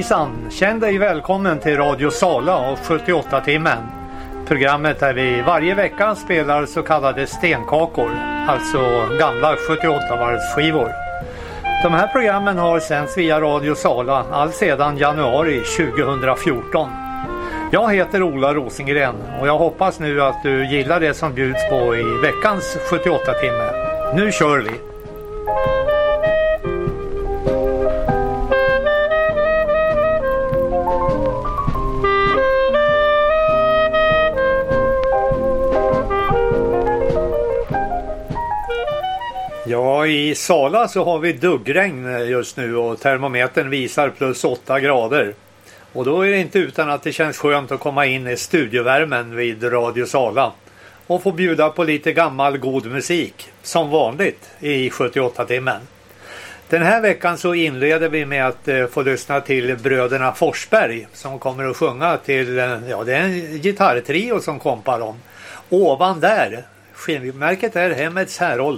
Hejsan, känn dig välkommen till Radio Sala och 78-timmen. Programmet där vi varje vecka spelar så kallade stenkakor, alltså gamla 78-varvsskivor. De här programmen har sänds via Radio Sala all sedan januari 2014. Jag heter Ola Rosengren och jag hoppas nu att du gillar det som bjuds på i veckans 78-timme. Nu kör vi! Ja, i Sala så har vi duggregn just nu och termometern visar plus 8 grader. Och då är det inte utan att det känns skönt att komma in i studiovärmen vid Radio Sala och få bjuda på lite gammal god musik, som vanligt i 78-timmen. Den här veckan så inleder vi med att få lyssna till bröderna Forsberg som kommer att sjunga till, ja det är en gitarrtrio som kompar dem. Ovan där, skivmärket är Hemmets Härold.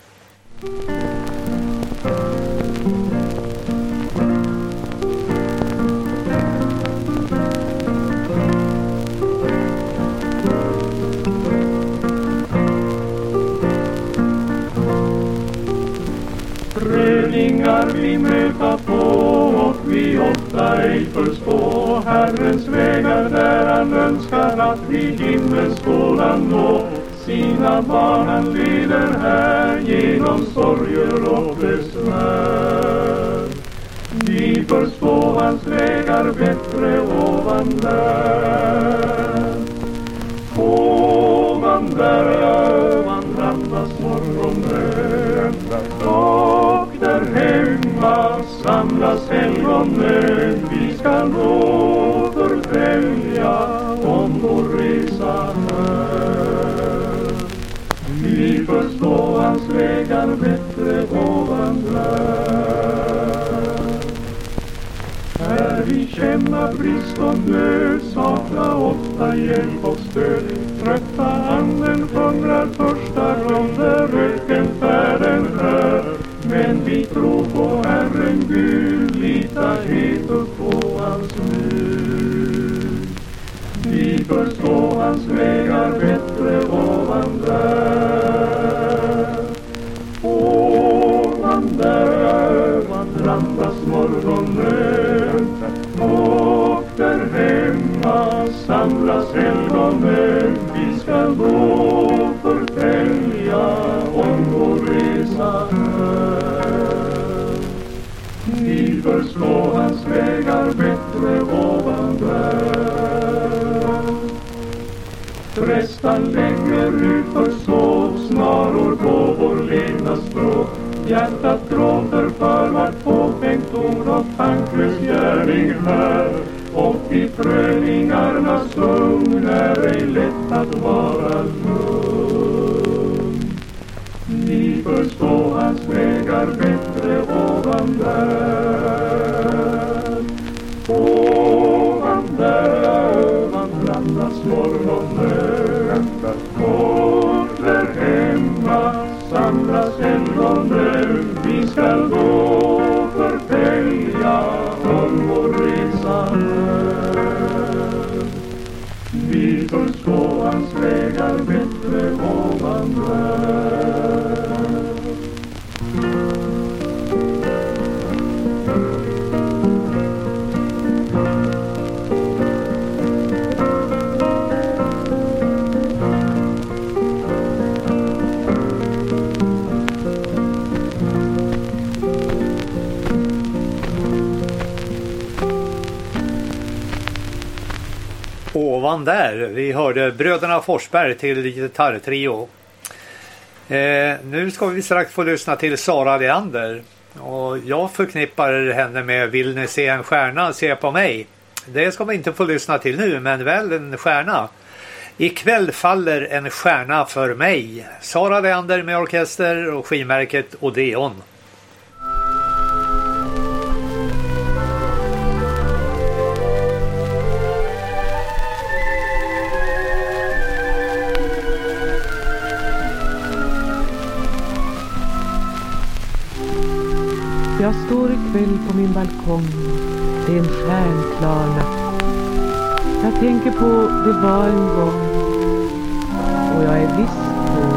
Prövningar vi möta på och vi ofta ej förstå Herrens vägar där han önskar att vi himmels skålan nå. Sina barn han leder här genom sorger och besvär. Vi förstår hans vägar bättre ovan där. Ovan där vandrandas morgonen och där hemma samlas helgonen. Vi ska nå förtälja om vår resa här. Vi förstår hans vägar bättre ovan där. Här vi känner brist och nöd, saknar ofta hjälp och stöd. Trötta anden hungrar första gånger ökenfärden här. Men vi tror på Herren Gud, litar helt upp på hans bud. Vi förstår hans vägar bättre ovan där. Ovan där vandrandas morgonen och där hemma samlas helgonen. Vi ska då förtälja om vår resa här. Vi förstår hans vägar bättre ovan där. Prästan lägger ut för sov snaror på vår levnadsspråk. Hjärtat gråter för vart påfängt ord och tanklös gärning här. Och i prövningarnas ugn är ej lätt att vara lugn. Vi förstår hans vägar bättre ovan där. Ovan där vandrandas morgonen och där hemma samlas helgonen. Vi ska då förtälja om vår resa här. Vi förstår hans vägar bättre ovan där. Ovan där, vi hörde bröderna Forsberg till gitarrtrio. Nu ska vi strax få lyssna till Sara Leander. Och jag förknippar henne med Vill ni se en stjärna, se på mig. Det ska vi inte få lyssna till nu, men väl en stjärna. Ikväll faller en stjärna för mig. Sara Leander med orkester och skivmärket Odeon. Jag står ikväll på min balkong det är en stjärnklar natt. Jag tänker på det var en gång, och jag är visst på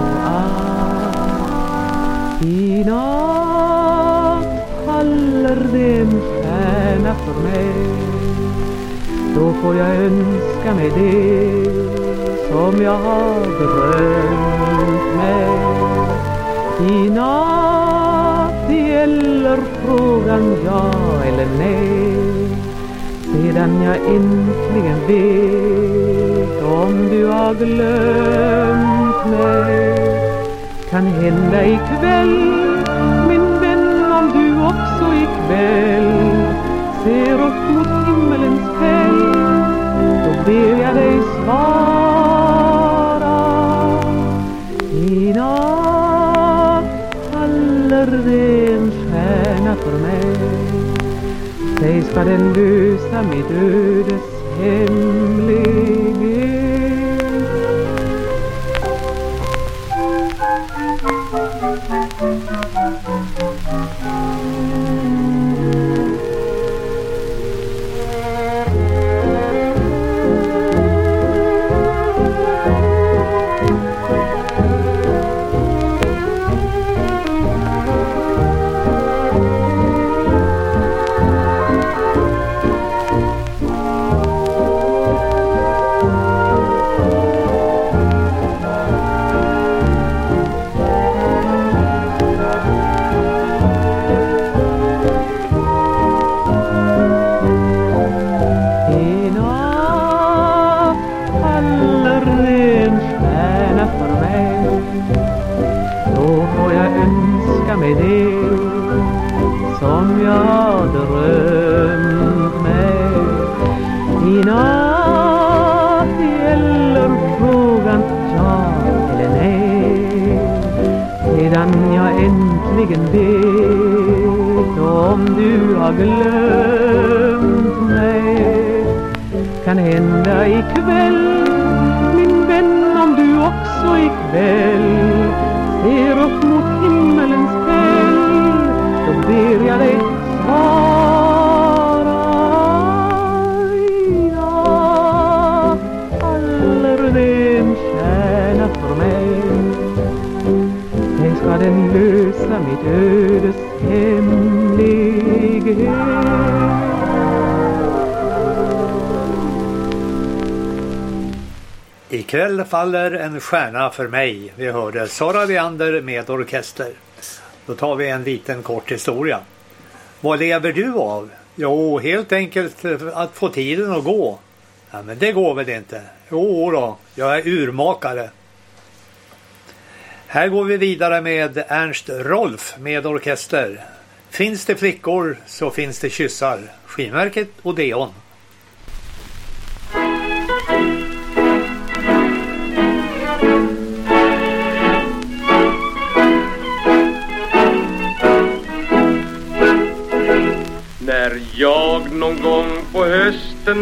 att i natt faller det en stjärna för mig. Då får jag önska mig det som jag har drömt mig. I natt gäller frågan ja eller nej. Sedan jag äntligen vet om du har glömt mig. Kan hända ikväll, min vän, om du också ikväll ser upp mot himmelens fäll. Då ber jag dig svara. I natt faller det en stjärna för mig. Säg, ska den lösa mitt ödes hemlighet? Med det som jag drömt mig. I natt gäller frågan ja eller nej. Sedan jag äntligen vet om du har glömt mig. Kan hända ikväll, min vän, om du också ikväll ser upp mot himmelens fäll. Då ber jag dig svara. Ja, faller det en stjärna för mig. Sen ska den lösa mitt ödes hemlighet. Ikväll faller en stjärna för mig. Vi hörde Sara Leander med orkester. Då tar vi en liten kort historia. Vad lever du av? Jo, helt enkelt att få tiden att gå. Ja, men det går väl inte? Jo då, jag är urmakare. Här går vi vidare med Ernst Rolf med orkester. Finns det flickor så finns det kyssar. Skivmärket Odeon. När jag någon gång på hösten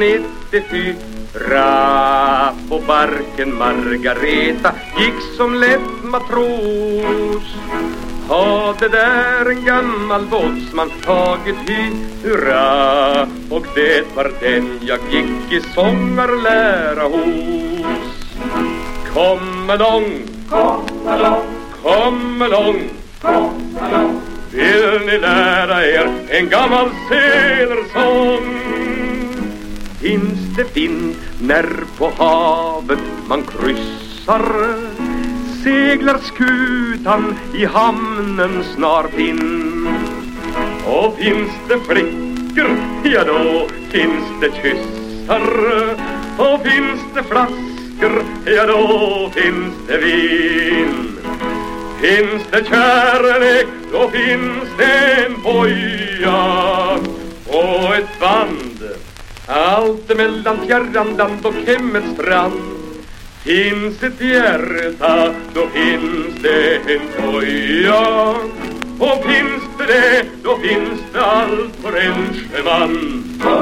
94 på barken Margareta gick som lätt matros, hade där en gammal båtsman tagit hyra, och det var den jag gick i sångarlära hos. Kom along, kom along, kom along, kom along. Vill ni lära er en gammal selersång? Finns det vind när på havet man kryssar, seglar skutan i hamnen snart in. Och finns det flickor, ja då finns det kyssar. Och finns det flaskor, ja då finns det vin. Finns det kärlek, då finns det en boja och ett band. Allt emellan fjärran land och hemmets strand. Finns ett hjärta, då finns det en boja. Och finns det, då finns det allt för en sjöman.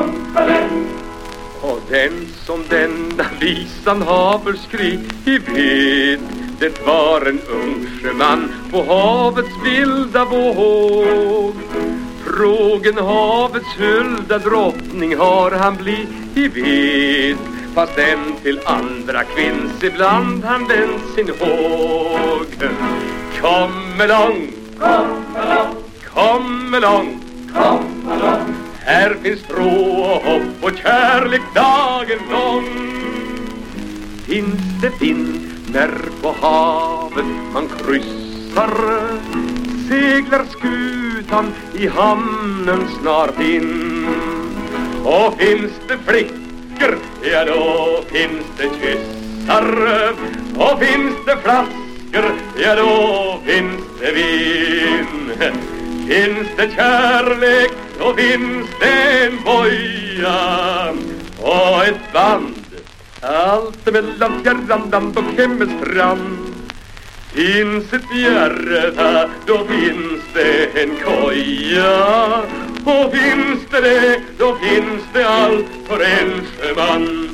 Och den som denna visan haver skrivit, det var en ung sjöman på havets vilda våg. Frågen havets hulda drottning har han blivit, fast än till andra kvinns ibland han vänt sin håg. Kom along, kom along, kom along, kom along. Här finns tro och hopp och kärlek dagen lång. Finns det vind när på havet man kryssar, seglar skutan i hamnen snart in. Och finns det flickor, ja då finns det kyssar. Och finns det flaskor, ja då finns det vin. Finns det kärlek, då finns det en boja och ett band. Allt mellan fjärran land och hemmets strand. Finns ett hjärta, då finns det en koja. Och finns det, då finns det allt för en sjöman.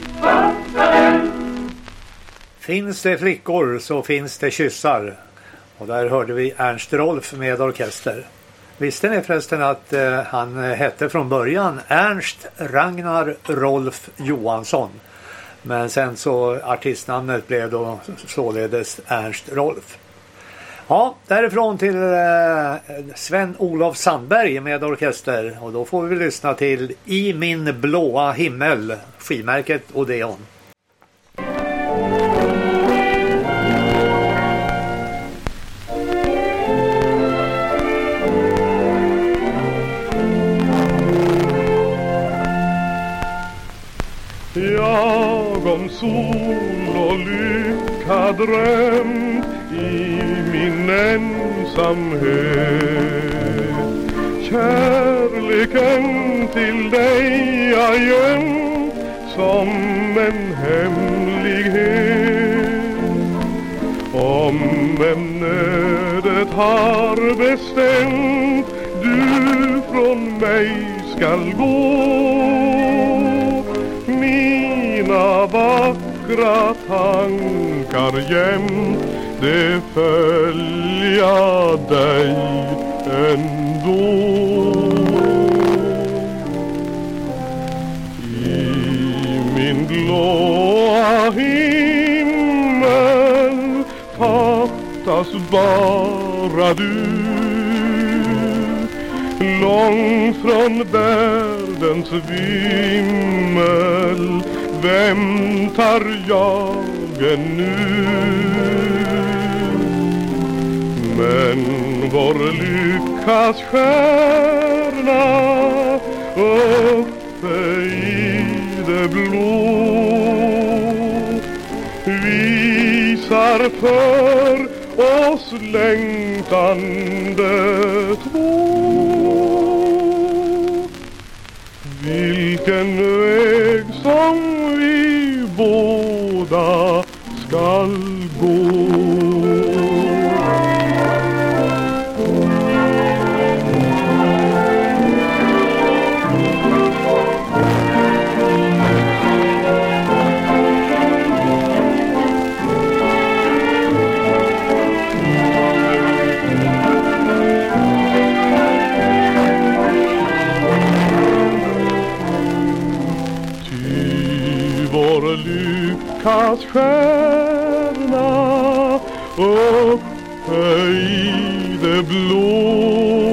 Finns det flickor så finns det kyssar. Och där hörde vi Ernst Rolf med orkester. Visste ni förresten att han hette från början Ernst Ragnar Rolf Johansson. Men sen så artistnamnet blev då således Ernst Rolf. Ja, därifrån till Sven-Olof Sandberg med orkester. Och då får vi lyssna till I min blåa himmel, skivmärket Odeon. Jag om sol och lycka drömt i min ensamhet. Kärleken till dig jag gömt som en hemlighet. Om ämnedet har bestämt du från mig skall gå, mina vackra tankar jämt det följa dig ändå. I min blåa himmel fattas bara du. Långt från världens vimmel väntar jag ännu. Men vår lyckas stjärna uppe i det blå visar för oss längtande två. Vilken väg som vi båda skall gå. Lyckas stjärna uppe i det blå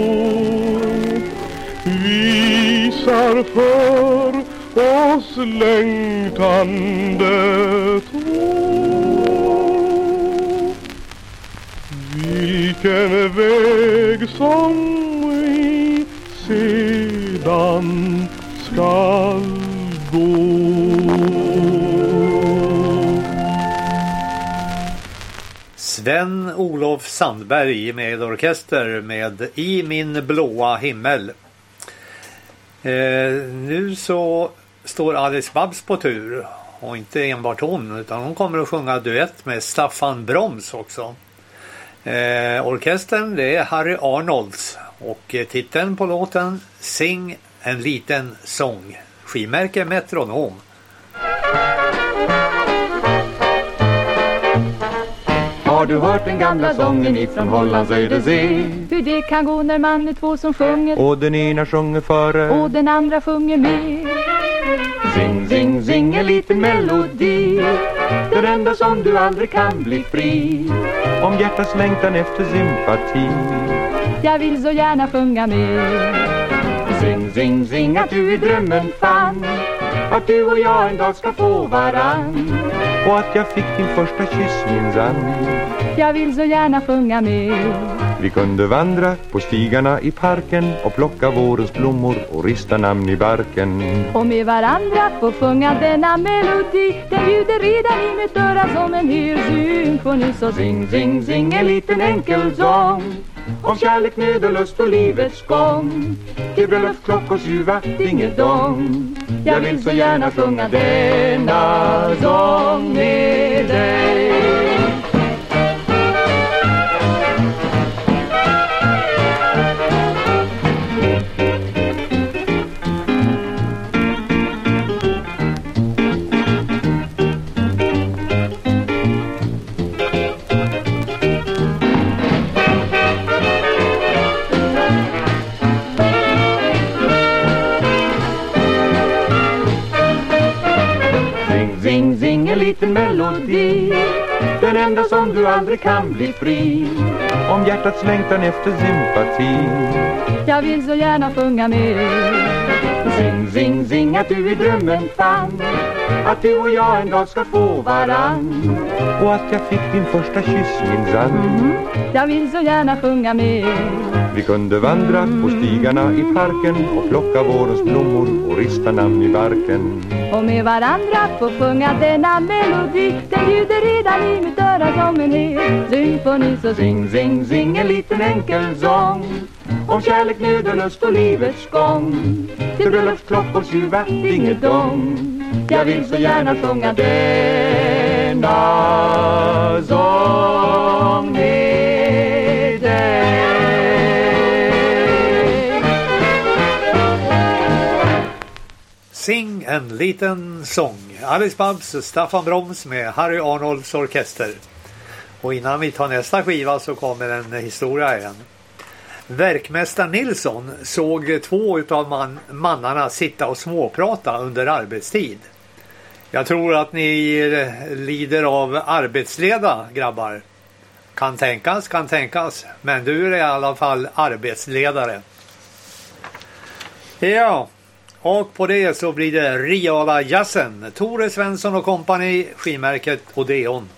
visar för oss längtande två. Vilken väg som vi sedan skall gå. Sven-Olof Sandberg med orkester med I min blåa himmel. Nu så står Alice Babs på tur. Och inte enbart hon, utan hon kommer att sjunga duett med Staffan Broms också. Orkestern det är Harry Arnolds. Och titeln på låten Sing en liten sång. Skivmärke Metronom. Har du hört den gamla sången ifrån Hollands Ödesee? Hur det kan gå när man är två som sjunger, Och den ena sjunger före och den andra sjunger med. Zing, zing, zing, en liten melodi, den enda som du aldrig kan bli fri. Om hjärtats längtan efter sympati, Jag vill så gärna sjunga med. Zing, zing, zing, att du i drömmen fann att du och jag en dag ska få varann, och att jag fick din första kyss minsann. Jag vill så gärna sjunga med. Vi kunde vandra på stigarna i parken och plocka vårens blommor och rista namn i barken. Och med varandra få sjunga denna melodi, den bjuder redan i mitt öra som en hel symfoni. Så Zing, zing, zing, en liten enkel sång om kärlek, nöd och lust och livets gång. Till bröllop, klockors ljuva, dingedong. Jag vill så gärna sjunga denna sång med dig. Zing, zing, en liten melodi, den enda som du aldrig kan bli fri. Om hjärtats längtan efter sympati, Jag vill så gärna sjunga med. Zing, zing, zing, att du i drömmen fann att du och jag en dag ska få varann, och att jag fick din första kyss minsann. Jag vill så gärna sjunga med. Vi kunde vandra på stigarna i parken och plocka vårens blommor och rista namn i barken. Och med varandra få sjunga denna melodi, den bjuder redan i mitt öra som en hel symfoni. Så Zing, zing, zing, en liten enkel sång om kärlek, nöd och lust och livets gång. Till bröllops, klockors ljuva, dingedong. Jag vill så gärna sjunga denna sång med dig. Sing en liten sång. Alice Babs och Staffan Broms med Harry Arnolds orkester. Och innan vi tar nästa skiva så kommer en historia igen. Verkmästare Nilsson såg två utav mannarna sitta och småprata under arbetstid. Jag tror att ni lider av arbetsleda, grabbar. Kan tänkas. Men du är i alla fall arbetsledare. Ja, och på det så blir det Riala Jazzen. Tore Svensson och kompani, skimärket Odeon.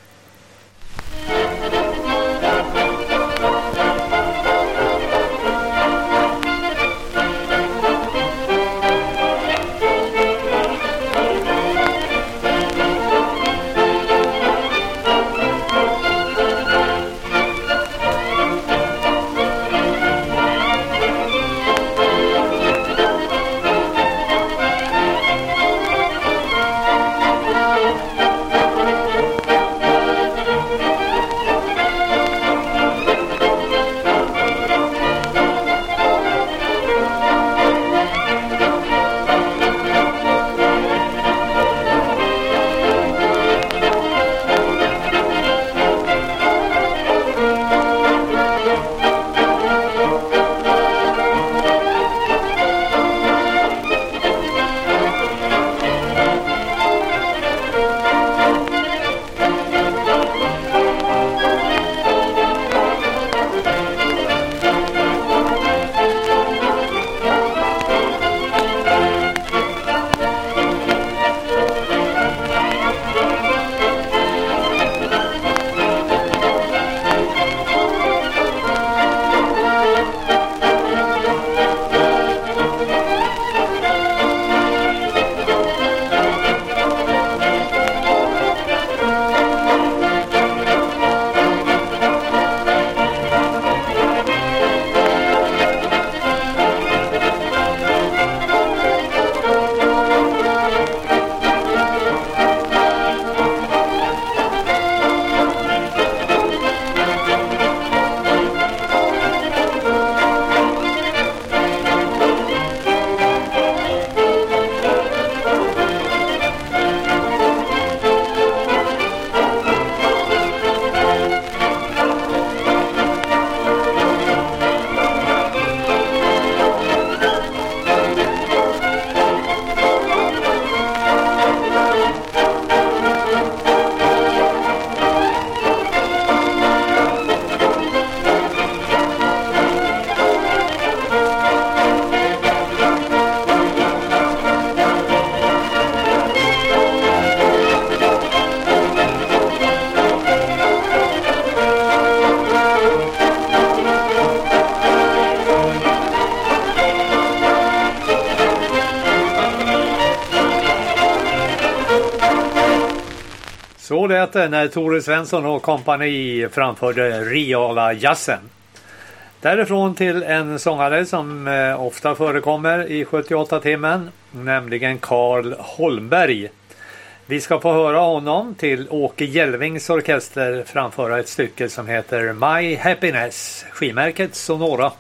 Så lät det när Tore Svensson och kompani framförde Riala jazzen. Därifrån till en sångare som ofta förekommer i 78-timmen, nämligen Carl Holmberg. Vi ska få höra honom till Åke Jelvings orkester framföra ett stycke som heter My Happiness, skivmärket Sonora.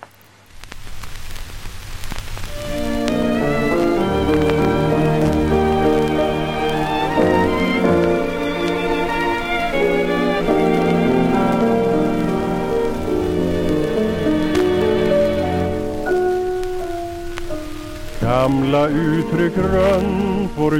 Gamla uttryck runt vår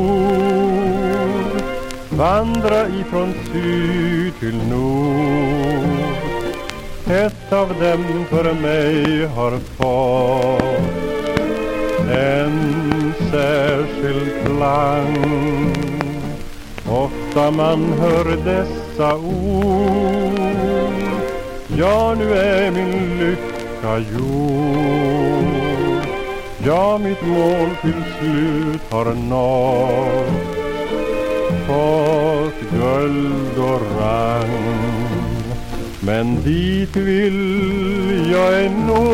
jord, vandra ifrån syd till nord. Ett av dem för mig har fått en särskild klang. Ofta man hör dessa ord, ja, nu är min lycka gjord. Ja, mitt mål till slut har nått, fått guld och rang. Men dit vill jag nå,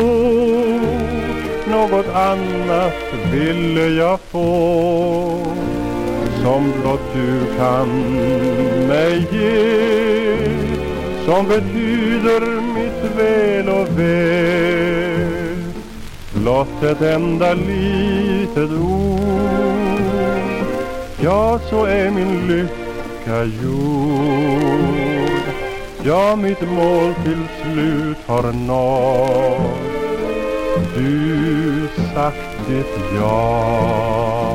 något annat vill jag få, som blott du kan mig ge, som betyder mitt väl och väl. Blott ett enda litet ord, ja, så är min lycka gjord. Ja, mitt mål till slut har nått, du sagt ditt ja.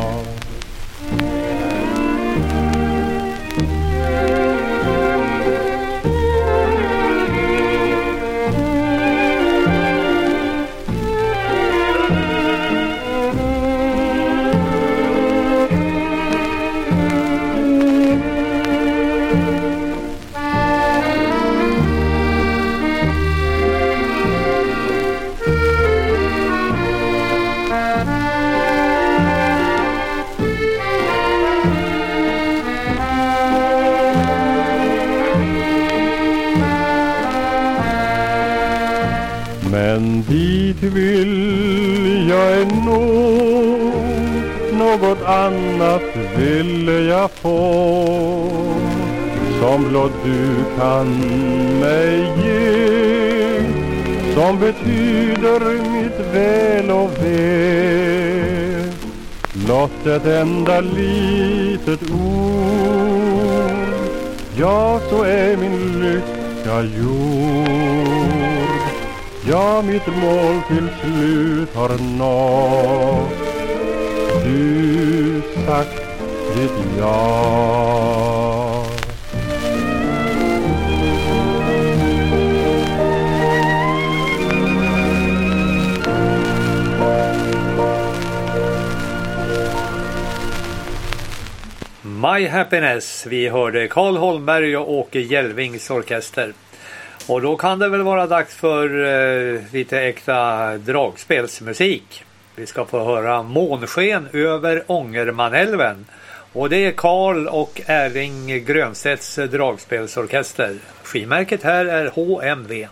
Men dit vill jag nå, något annat vill jag få, som blott du kan mig ge, som betyder mitt väl och väl. Blott ett enda litet ord, ja, så är min lycka gjord. Ja, mitt mål till slut har nått, du sagt ditt ja. My Happiness, vi hörde Carl Holmberg och Åke Jelvings orkester. Och då kan det väl vara dags för lite äkta dragspelsmusik. Vi ska få höra Månsken över Ångermanälven. Och det är Carl och Erling Grönstedts dragspelsorkester. Skivmärket här är HMV.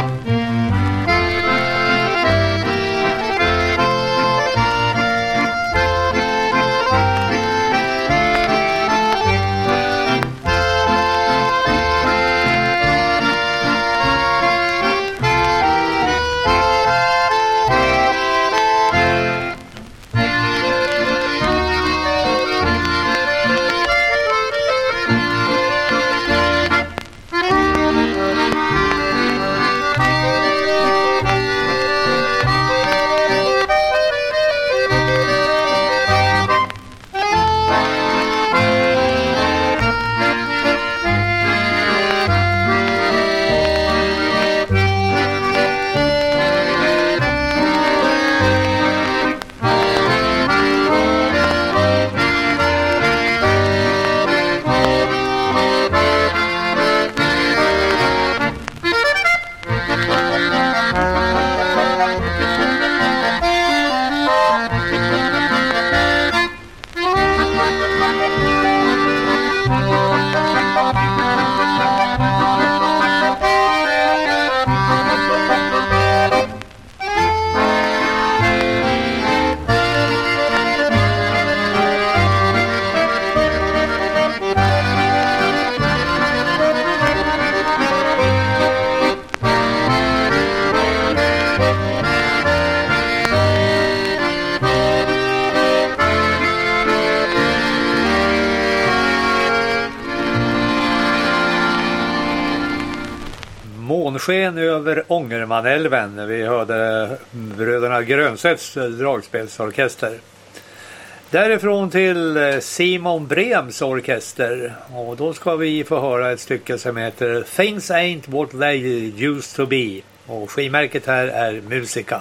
Månsken över Ångermanälven. Vi hörde bröderna Grönsätts dragspelsorkester. Därifrån till Simon Brems orkester. Och då ska vi få höra ett stycke som heter Things Ain't What They Used To Be. Och skivmärket här är Musica.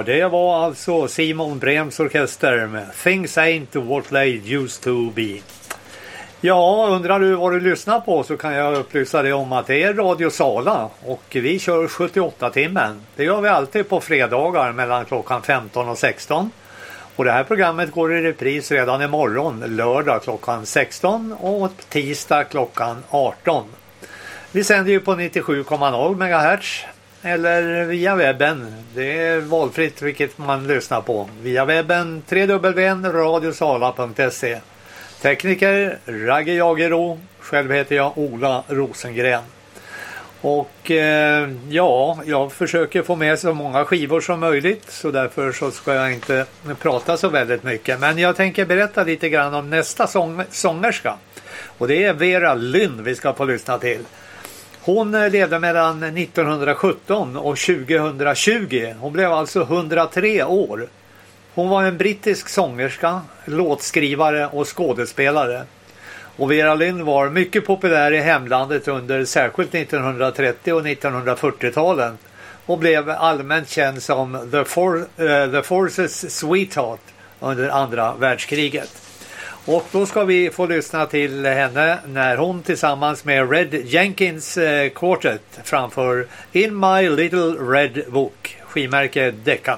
Ja, det var alltså Simon Brems orkester med Things Ain't What They Used To Be. Ja, undrar du vad du lyssnar på så kan jag upplysa dig om att det är Radio Sala och vi kör 78-timmen. Det gör vi alltid på fredagar mellan klockan 15 och 16. Och det här programmet går i repris redan imorgon, lördag klockan 16 och tisdag klockan 18. Vi sänder ju på 97,0 MHz eller via webben. Det är valfritt vilket man lyssnar på. Via webben www.radiosala.se. Tekniker Ragge Jagero. Själv heter jag Ola Rosengren. Och ja, jag försöker få med så många skivor som möjligt. Så därför så ska jag inte prata så väldigt mycket. Men jag tänker berätta lite grann om nästa sångerska. Och det är Vera Lynn vi ska få lyssna till. Hon levde mellan 1917 och 2020. Hon blev alltså 103 år. Hon var en brittisk sångerska, låtskrivare och skådespelare. Och Vera Lynn var mycket populär i hemlandet under särskilt 1930- och 1940-talen. Och blev allmänt känd som The Forces Sweetheart under andra världskriget. Och då ska vi få lyssna till henne när hon tillsammans med Red Jenkins Quartet framför In My Little Red Book, skivmärke Decca.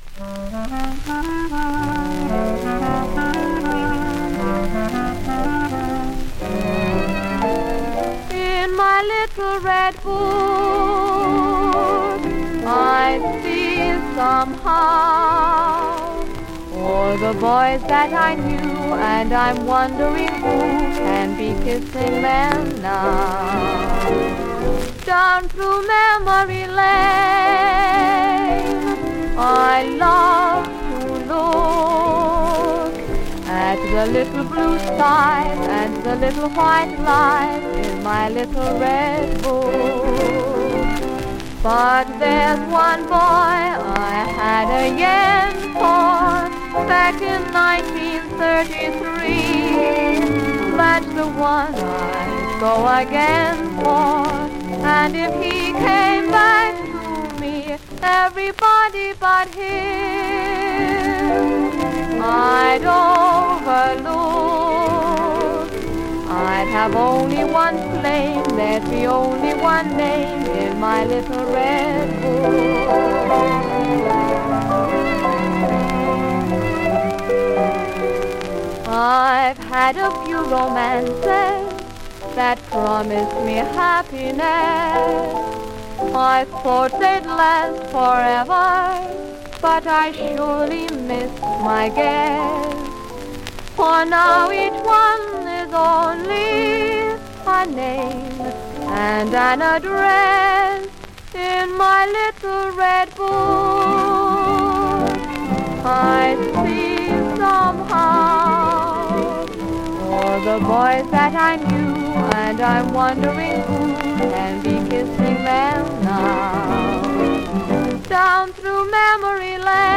In my little red book I feel somehow all the boys that I knew, and I'm wondering who can be kissing them now. Down through memory lane I love to look at the little blue skies and the little white lights in my little red book. But there's one boy I had a yen for back in 1933. That's the one I'd go again for. And if he came back to me, everybody but him I'd overlook. I'd have only one flame, there'd be only one name in my little red book. I've had a few romances that promised me happiness. I thought they'd last forever, but I surely missed my guess. For now each one is only a name and an address in my little red book. I see somehow all the boys that I knew, and I'm wondering who can be kissing them now. Down through memory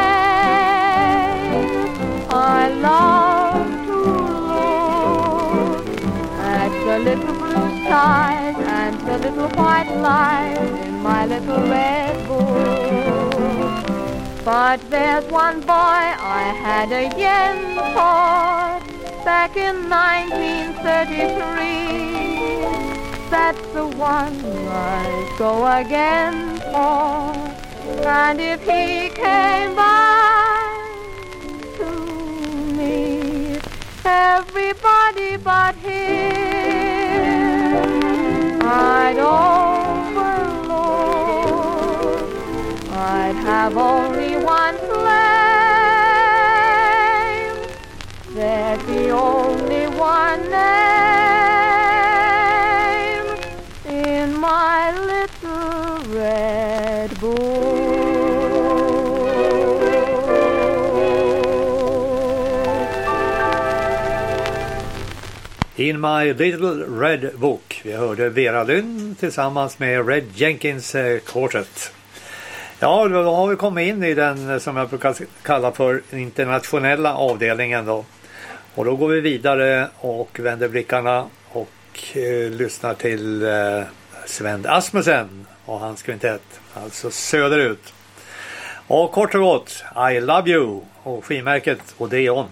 lane I love to look at the little blue skies and the little white lights in my little red book. But there's one boy I had a yen for back in 1933. That's the one I'd go again for. And if he came back to me, everybody but him I'd overlook. I'd have only one flame, there'd be only one name in my little red book. In My Little Red Book. Vi hörde Vera Lynn tillsammans med Red Jenkins Quartet. Ja, då har vi kommit in i den som jag brukar kalla för internationella avdelningen då. Och då går vi vidare och vänder blickarna och lyssnar till Sven Asmussen och hans kvintett, alltså söderut. Och kort och gott, I Love You och skivmärket Odeon.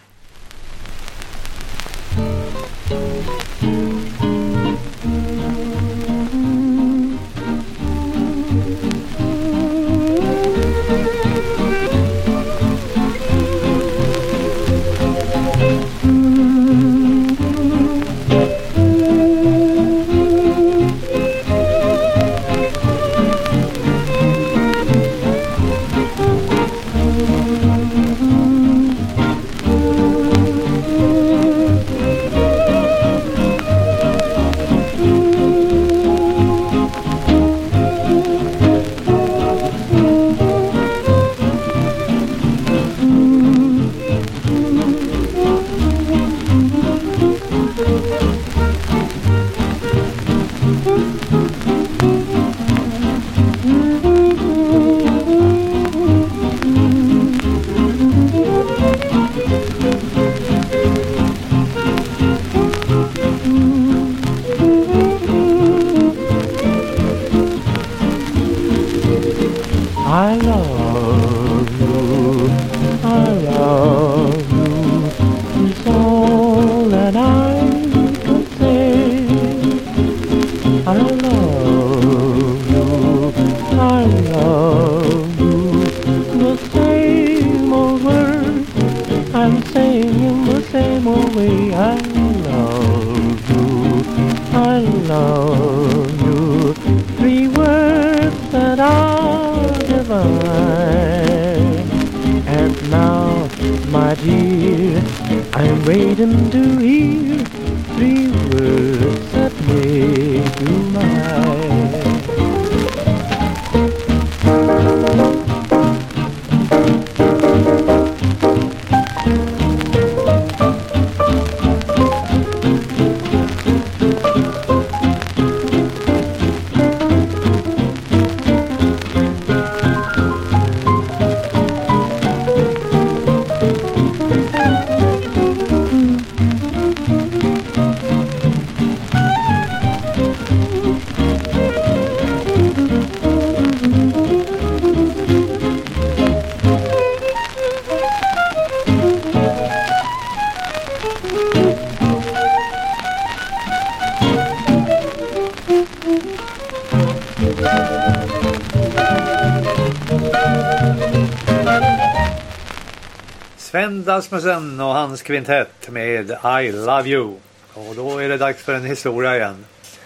Sven Dasmussen och hans kvintett med I Love You. Och då är det dags för en historia igen.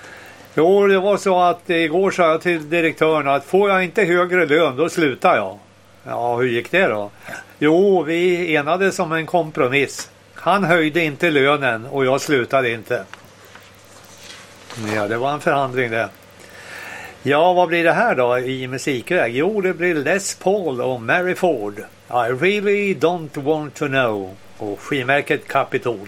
Jo, det var så att igår sa jag till direktören att får jag inte högre lön då slutar jag. Ja, hur gick det då? Jo, vi enades om en kompromiss. Han höjde inte lönen och jag slutade inte. Ja, det var en förhandling det. Ja, vad blir det här då i musikväg? Jo, det blir Les Paul och Mary Ford. I really don't want to know. Och skivmärket Capitol.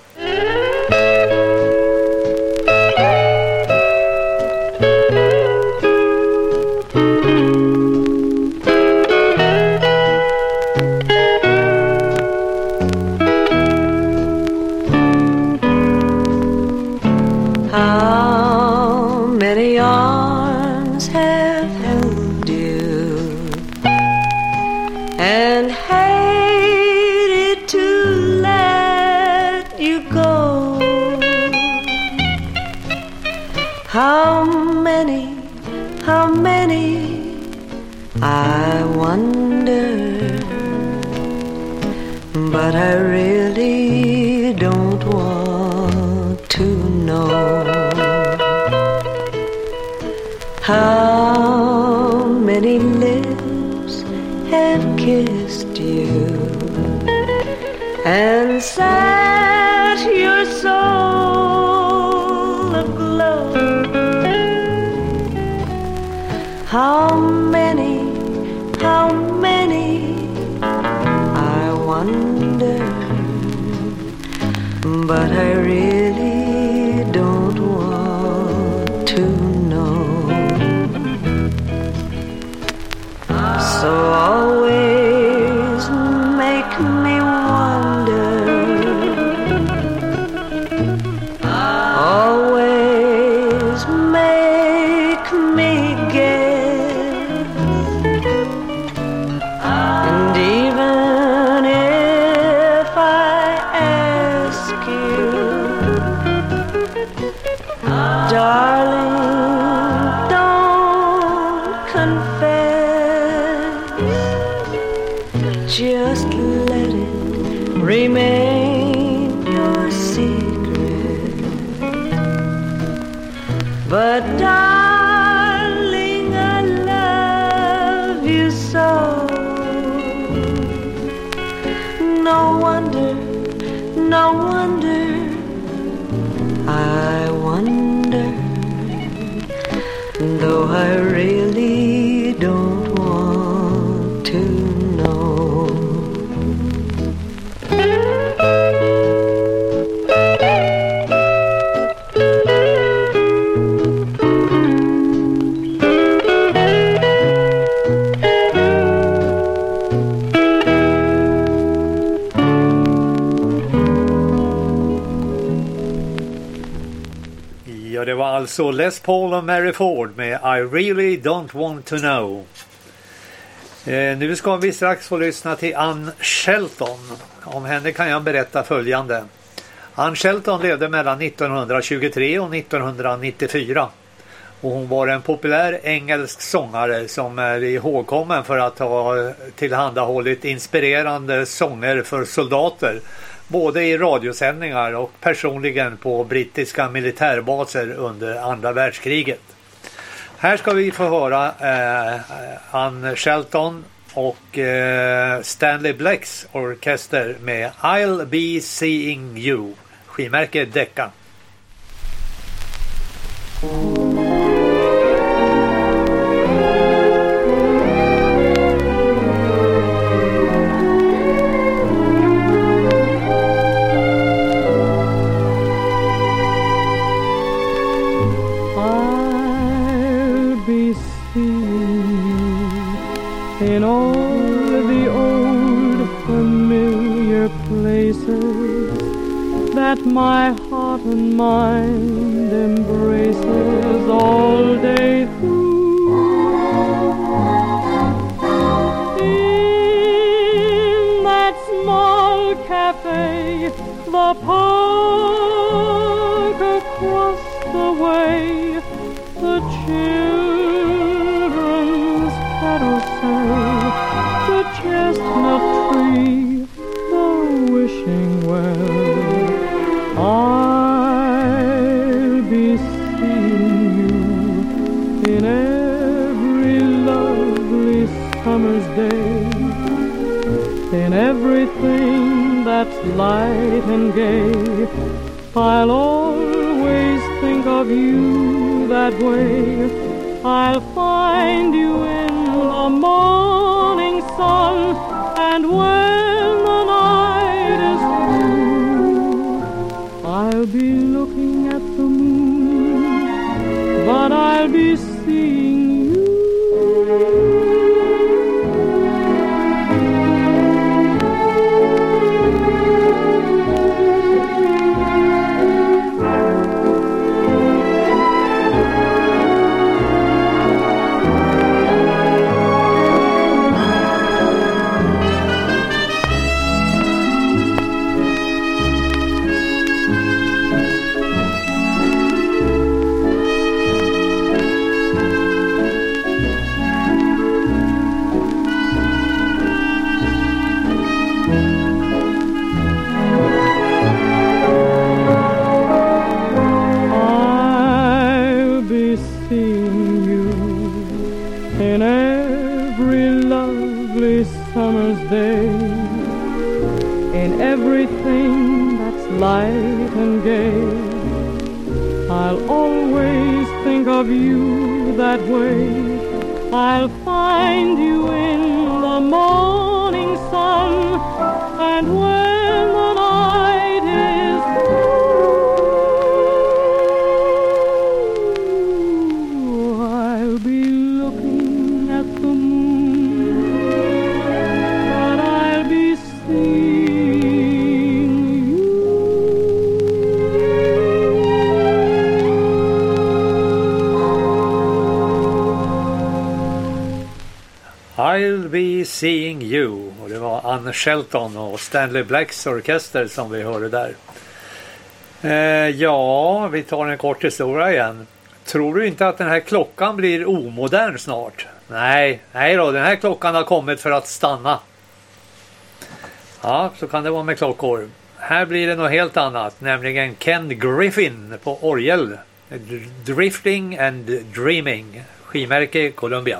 How many arms have held you and hated to let you go? How many, I wonder, but I really don't want to know. How many lips have kissed you and set your soul aglow? How many, I wonder, but I really don't want to know. So always make me wonder, always make me guess Darling, don't confess, just let it remain your secret. But darling, I love you so. No wonder, I wonder, though I really don't want to know. Det var alltså Les Paul och Mary Ford med I really don't want to know. Nu ska vi strax få lyssna till Ann Shelton. Om henne kan jag berätta följande. Ann Shelton levde mellan 1923 och 1994. Och hon var en populär engelsk sångare som är ihågkommen för att ha tillhandahållit inspirerande sånger för soldater. Både i radiosändningar och personligen på brittiska militärbaser under andra världskriget. Här ska vi få höra Ann Shelton och Stanley Blacks orkester med I'll be seeing you. Skivmärke Decca. In all the old familiar places that my heart and mind embraces all day through. In that small cafe, the park across the way, the children's carousel, the chestnut tree, the wishing well. I'll be seeing you in every lovely summer's day, in everything that's light and gay. I'll always think of you that way. I'll find you in the morning sun, and when the night is through, I'll be looking at the moon, but I'll be seeing you. Light and gay, I'll always think of you that way. I'll find you in the morning sun, and when the night is through, I'll be looking at the moon, but I'll be seeing. I'll be seeing you. Och det var Ann Shelton och Stanley Blacks orkester som vi hörde där. Ja, vi tar en kort historia igen. Tror du inte att den här klockan blir omodern snart? Nej då, den här klockan har kommit för att stanna. Ja, så kan det vara med klockor. Här blir det något helt annat, nämligen Ken Griffin på orgel. Drifting and Dreaming, skivmärke Columbia.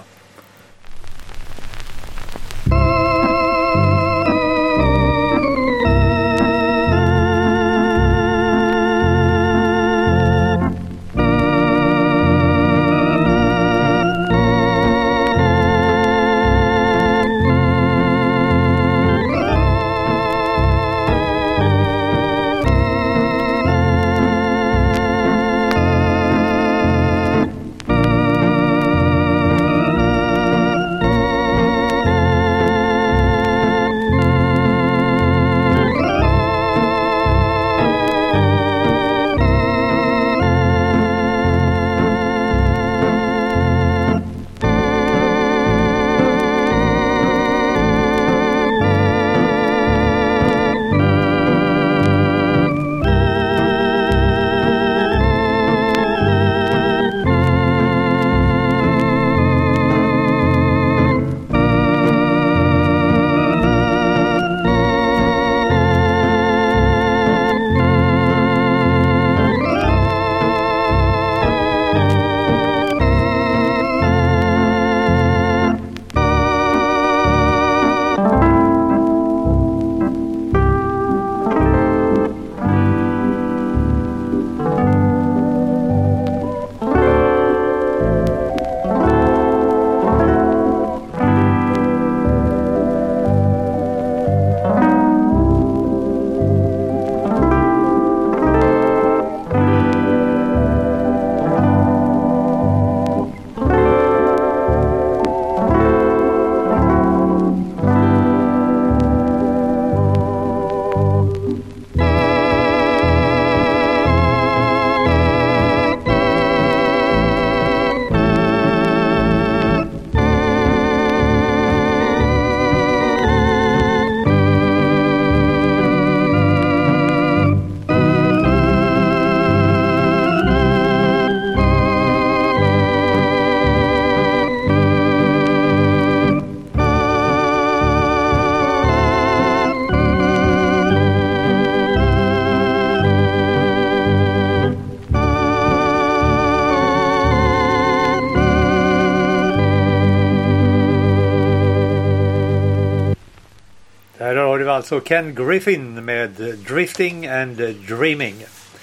Alltså Ken Griffin med Drifting and Dreaming.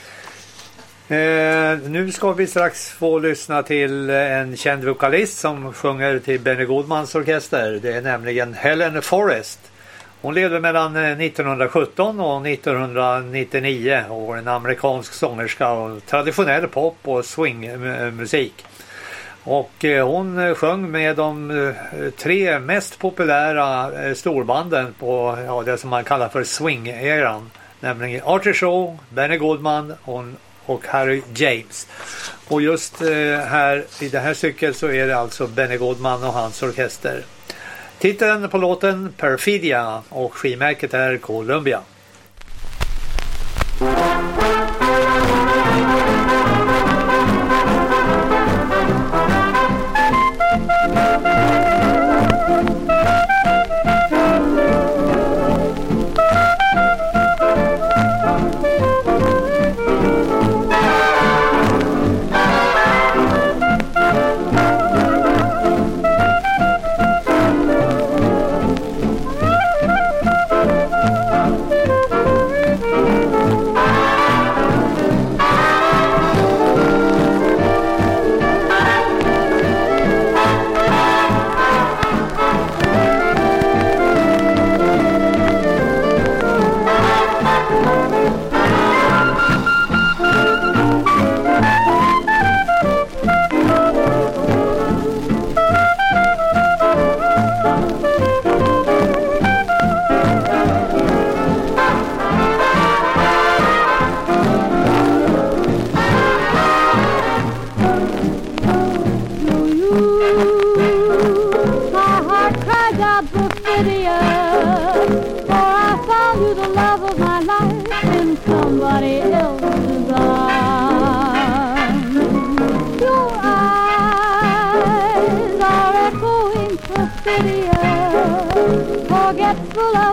Nu ska vi strax få lyssna till en känd vokalist som sjunger till Benny Goodmans orkester. Det är nämligen Helen Forrest. Hon levde mellan 1917 och 1999 och var en amerikansk sångerska och traditionell pop- och swingmusik. Och hon sjöng med de 3 mest populära storbanden på det som man kallar för swing-eran. Nämligen Arthur Shaw, Benny Goodman och Harry James. Och just här i det här stycket så är det alltså Benny Goodman och hans orkester. Titeln på låten Perfidia och skivmärket är Columbia.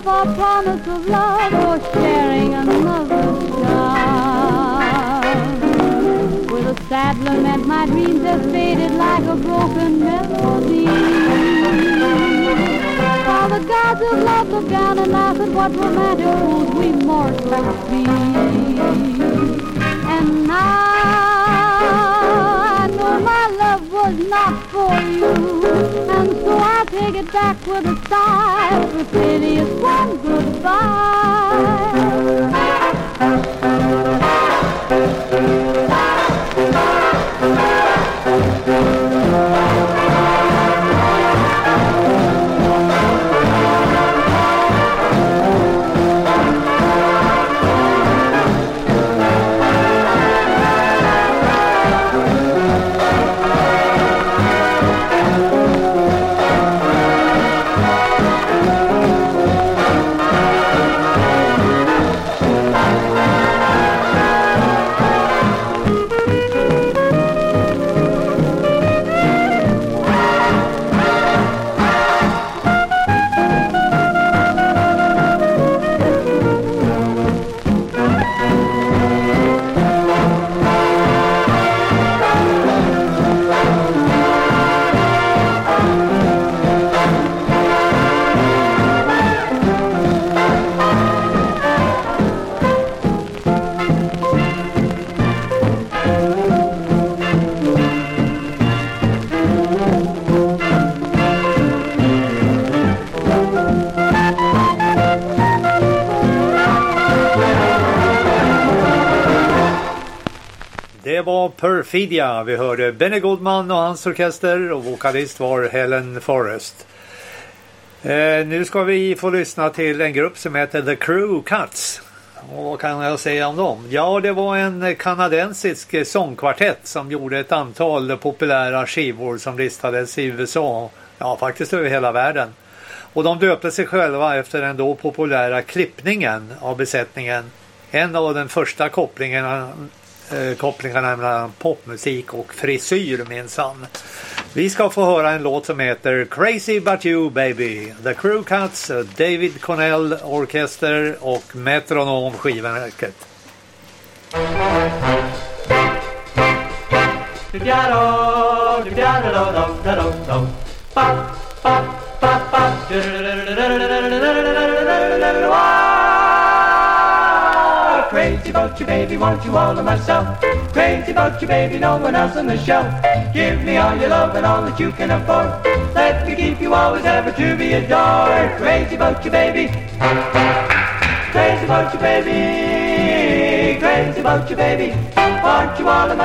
of our promise of love or sharing another star. With a sad lament, my dreams have faded like a broken melody. While the gods of love look down and laugh at what romantic fools we mortals be. And now I know my love was not for you, and so I'll take it back with a sigh, the piteous one goodbye. Det var Perfidia. Vi hörde Benny Goodman och hans orkester och vokalist var Helen Forrest. Nu ska vi få lyssna till en grupp som heter The Crew Cuts. Och vad kan jag säga om dem? Ja, det var en kanadensisk sångkvartett som gjorde ett antal populära skivor som listades i USA. Ja, faktiskt över hela världen. Och de döpte sig själva efter den då populära klippningen av besättningen. En av den första kopplingarna mellan popmusik och frisyr minsann. Vi ska få höra en låt som heter Crazy But You Baby. The Crew Cuts, David Connell orkester och Metronom skivanverket. Crazy about you, baby, want you all to myself. Crazy about you, baby, no one else on the shelf. Give me all your love and all that you can afford. Let me keep you always ever to be adored. Crazy about you, baby. Crazy about you, baby. Crazy about you, baby. Want you all to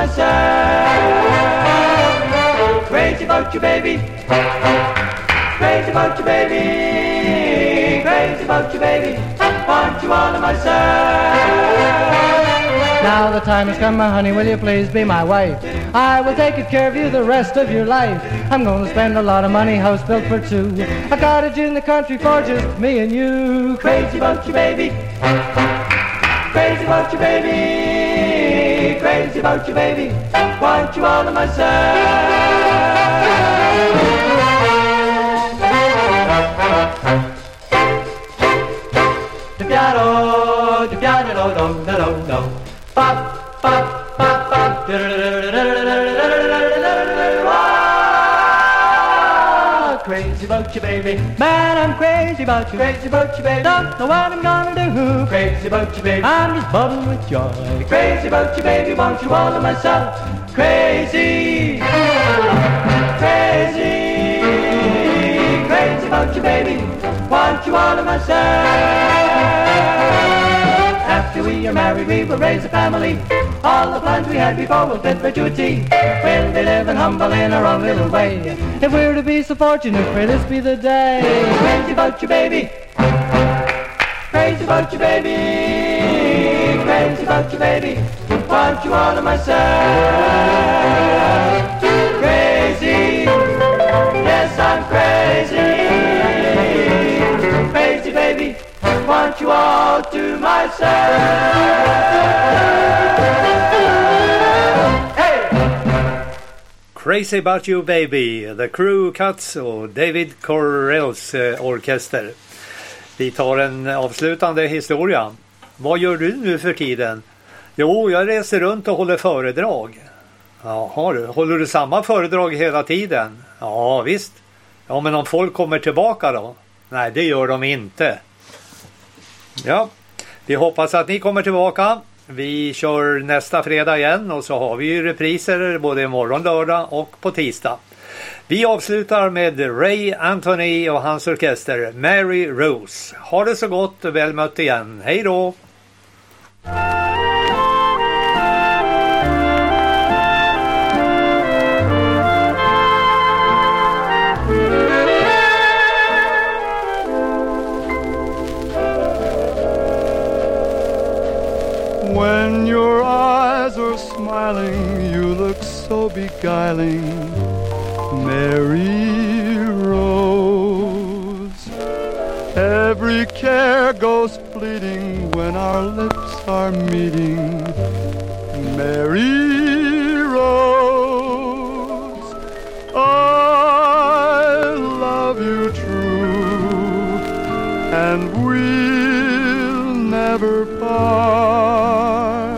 myself. Crazy about you, baby. Crazy about you, baby. Crazy about you, baby. Want you all to myself. Now the time has come, my honey, will you please be my wife? I will take good care of you the rest of your life. I'm going to spend a lot of money, house built for two, a cottage in the country for just me and you. Crazy about you, baby. Crazy about you, baby. Crazy about you, baby. Want you all to myself. Crazy about you, baby. Man, I'm crazy about you. Crazy about you, baby. Don't know what I'm gonna do. Crazy about you, baby. I'm just bubbling with joy. Crazy about you, baby. Want you all to myself. Crazy. Crazy. Crazy about you, baby. Want you all to myself. After we are married, we will raise a family. All the plans we had before will fit perpetuity. We'll be living humble in our own little way. If we're to be so fortunate, pray this be the day. Crazy about you, baby. Crazy about you, baby. Crazy about you, baby. Want you all to myself. Crazy. Yes, I'm crazy. Crazy, baby. Want you all to myself. Hey! Crazy About You Baby, The Crew Cuts och David Corrells orkester. Vi tar en avslutande historia. Vad gör du nu för tiden? Jo, jag reser runt och håller föredrag. Jaha du, håller du samma föredrag hela tiden? Ja, visst. Ja, men om folk kommer tillbaka då? Nej, det gör de inte. Ja, vi hoppas att ni kommer tillbaka. Vi kör nästa fredag igen och så har vi ju repriser både imorgon lördag och på tisdag. Vi avslutar med Ray Anthony och hans orkester Mary Rose. Ha det så gott och väl mött igen. Hej då! When your eyes are smiling, you look so beguiling, Mary Rose. Every care goes fleeting when our lips are meeting, Mary Rose. I love you true, and we'll never part.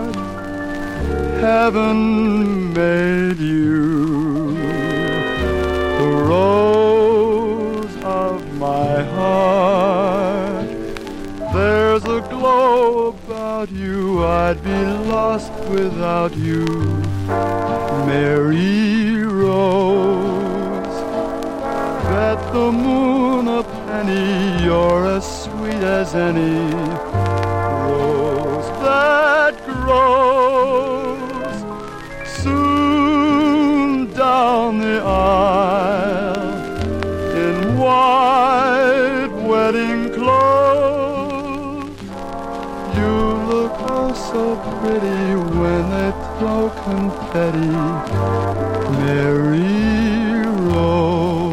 Heaven made you the rose of my heart. There's a glow about you, I'd be lost without you, Mary Rose. Bet the moon a penny, you're as sweet as any rose that grows soon down the aisle in white wedding clothes. You look oh so pretty when they throw confetti, Mary Rose.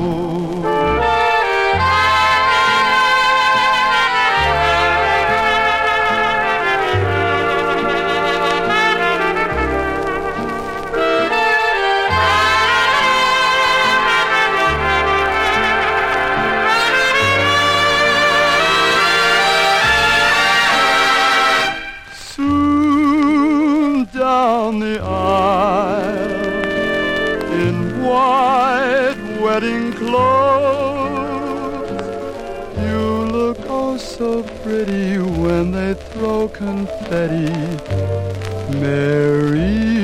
Down the aisle in white wedding clothes. You look oh so pretty when they throw confetti, Mary